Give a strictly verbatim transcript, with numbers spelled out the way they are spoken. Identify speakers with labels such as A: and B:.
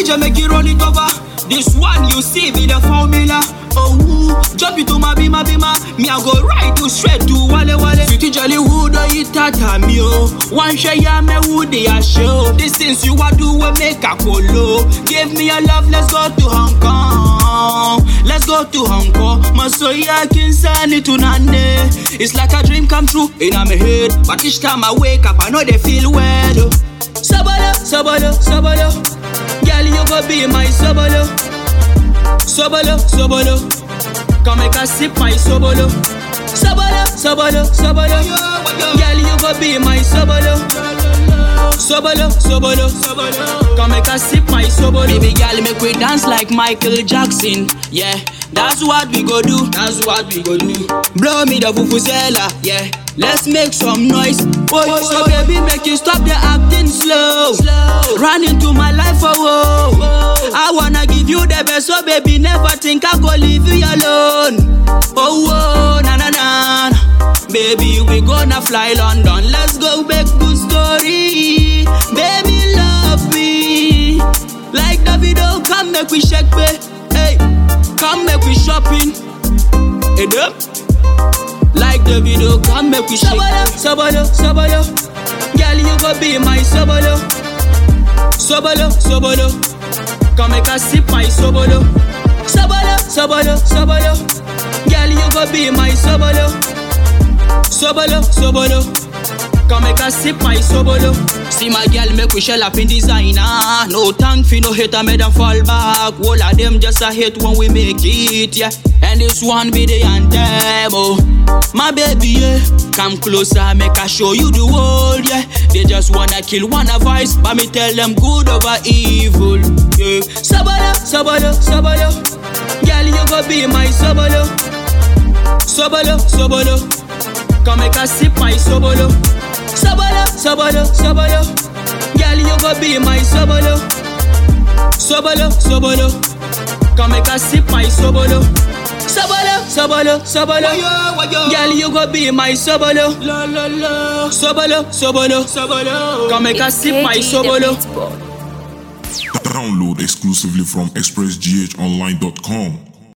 A: J make you roll it over. This one you see be the formula. Oh, jump into my bima bima. Me I go right to straight to wale wale. Sweetie jolly wood or it tata me oh. One share ya me wood ya show. These things you a do we make a colo. Give me a love, let's go to Hong Kong. Let's go to Hong Kong. Masoya kinsani tunande. It's like a dream come true in my head. But each time I wake up I know they feel well. Oh. Sabalo, sabalo, sabalo. Girl you go be my sabalo. Sobolo, sobolo, come make a sip my sobolo. Sobolo, sobolo, sobolo, girl you go be my sobolo. Sobolo, sobolo, come make a sip my sobolo. Baby girl make we dance like Michael Jackson. Yeah, that's what we go do. That's what we go do. Blow me the vuvuzela. Yeah, let's make some noise. Boy, oh, so baby make you stop the acting slow. slow. Run into my life, oh, oh. I wanna give you the best, so baby never think I go leave you alone. Oh, oh, na na na. Baby we gonna fly London, let's go make good story. Baby love me like Davido, come make we shake me. Hey, come make we shopping. Hey, up. Like the video, come make we shake. Sobolo, sobolo, girl you go be my sobolo. Sobolo, sobolo, come make a sip my sobolo. Sobolo, sobolo, sobolo, girl you go be my sobolo. Sobolo, sobolo, come make a sip my sobolo. See my girl make we shell up in designer. No thank for no hater, make them fall back. All of them just a hate when we make it, yeah. And this one be the anthem, oh. My baby, yeah, come closer, make I show you the world, yeah. They just wanna kill one of us, but me tell them good over evil, yeah. Sobolo, sobolo, sobolo, girl you go be my sobolo. Sobolo, sobolo, come make a sip my sobolo. Sobolo, sobolo, sobolo, girl you go be my sobolo. Sobolo, sobolo, come make a sip my sobolo. Sobolo, sobolo, sobolo, girl you go be my sobolo. Sobolo, sobolo, sobolo, come make a sip my sobolo.
B: Download exclusively from express g h online dot com.